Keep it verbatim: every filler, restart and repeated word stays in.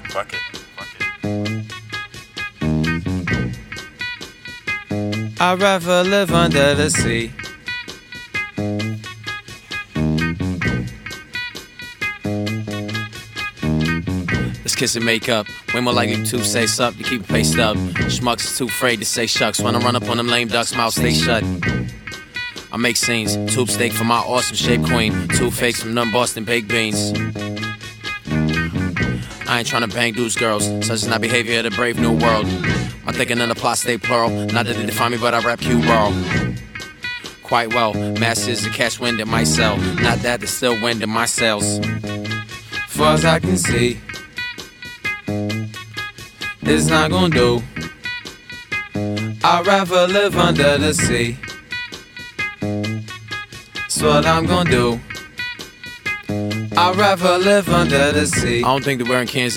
Fuck it. Fuck it. I'd rather live under the sea. Let's kiss and make up. Way more likely to say sup, you keep it paced up. Schmucks is too afraid to say shucks. When I run up on them lame ducks, mouth stay shut. I make scenes, tube steak for my awesome shaped queen. Two fakes from them Boston baked beans. I ain't tryna bang dudes, girls. Such is not behavior of the brave new world. My thinking in the plot stay plural. Not that they define me, but I rap Q world. Quite well, masses to catch wind in my cell. Not that there's still wind in my sails. Far as I can see, it's not gon' do. I'd rather live under the sea. That's what I'm gon' do. I'd rather live under the sea. I don't think that we're in Kansas